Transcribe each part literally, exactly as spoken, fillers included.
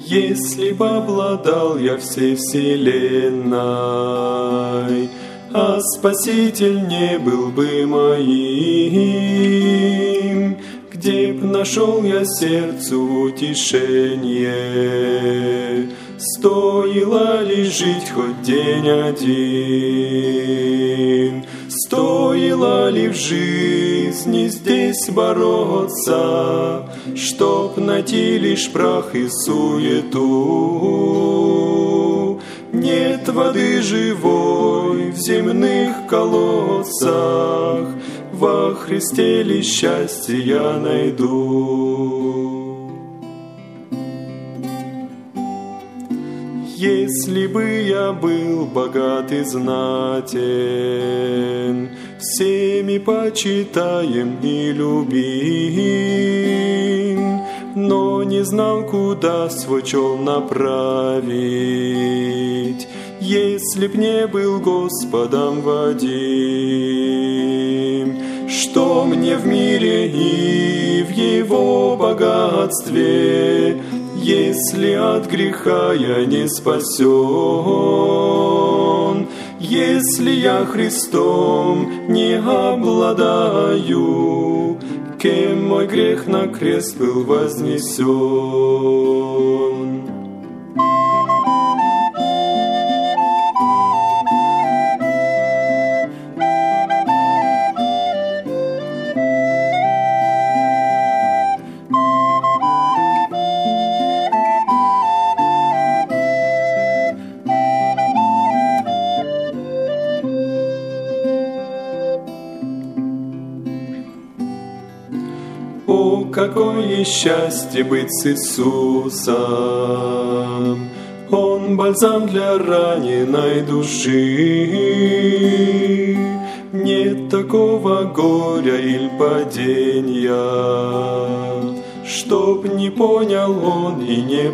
Если б обладал я всей вселенной, а Спаситель не был бы моим, где б нашел я сердцу утешение? Стоило ли жить хоть день один? Стоило ли в жизни здесь бороться, чтоб найти лишь прах и суету? Нет воды живой в земных колодцах, во Христе ли счастье я найду? Если бы я был богат и знатен, всеми почитаем и любим, но не знал, куда свой чел направить, если б не был Господом водим. Что мне в мире и в его богатстве, если от греха я не спасен? Если я Христом не обладаю, кем мой грех на крест был вознесен? О, какое счастье быть с Иисусом! Он бальзам для раненой души. Нет такого горя или падения, чтоб не понял он и не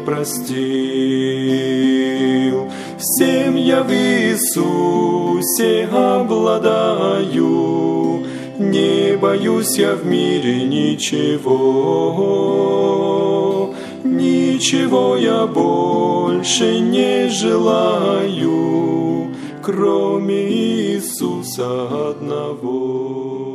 простил. Всем я в Иисусе обладаю, не боюсь я в мире ничего, ничего я больше не желаю, кроме Иисуса одного.